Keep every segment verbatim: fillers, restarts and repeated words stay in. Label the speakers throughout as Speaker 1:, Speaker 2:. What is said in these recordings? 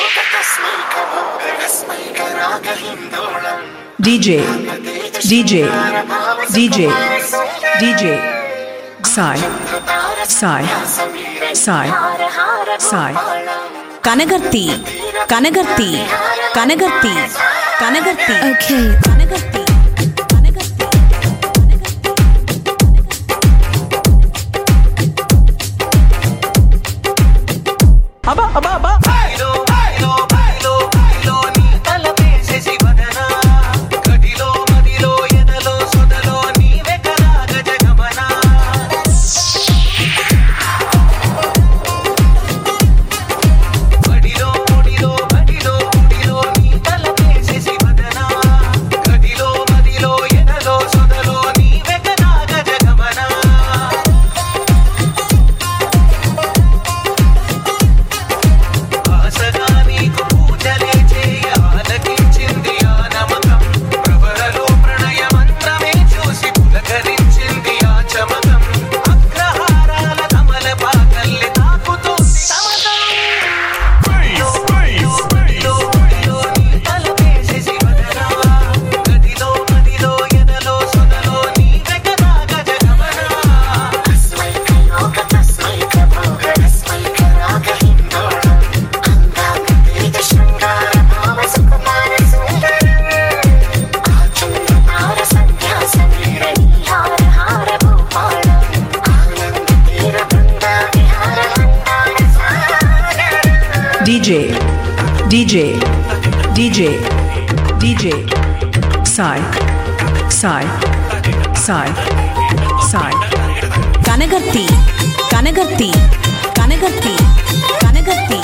Speaker 1: DJ, DJ, DJ, DJ, Sai, Sai, Sai, Sai.
Speaker 2: Kanagarthi, Kanagarthi, Kanagarthi, Kanagarthi. Okay, Kanagarthi.
Speaker 1: Aba, aba, aba. DJ, DJ, DJ, DJ, Sai, Sai, Sai, Sai.
Speaker 2: Kanagarthi, Kanagarthi, Kanagarthi, Kanagarthi.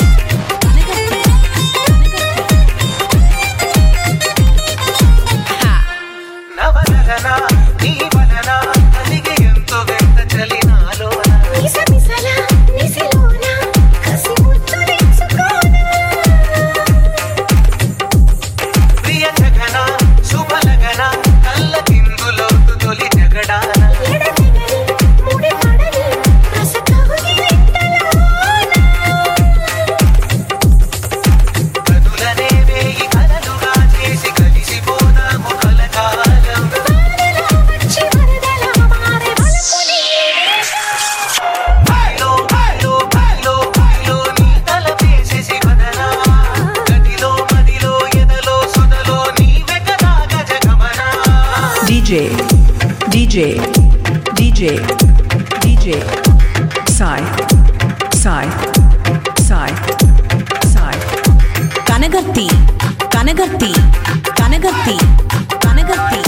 Speaker 3: నవనగనా నీ వలన అలిగే ఎంతో వెంట చలినాలో నిస నిసల నిసిలోన కసి ముత్తులించుకోనా ప్రియ జగన శుభలగన కళ్ళ కిందులోతు తొలి జగడాన ఎడతెగని ముడి పడని రసకవుని వెంటలోన కదులనే వేయి కలలుగా చేసి కలిసిపోదాము కలకాలం
Speaker 1: DJ, DJ, DJ, DJ, Sai, Sai, Sai, Sai.
Speaker 2: Kanagarthi, Kanagarthi, Kanagarthi, Kanagarthi.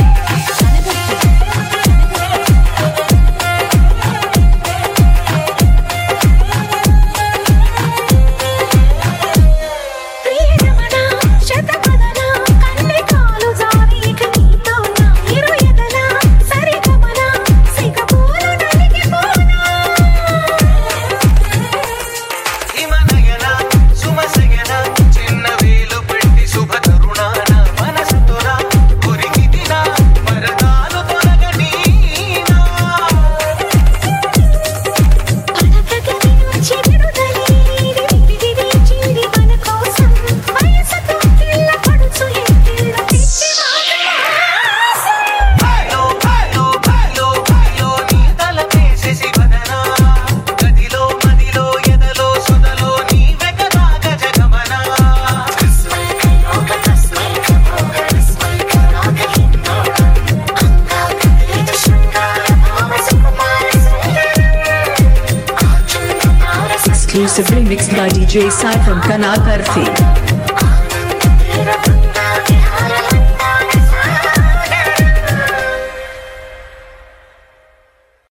Speaker 1: Exclusively mixed by D J Sai from Kanagarthi.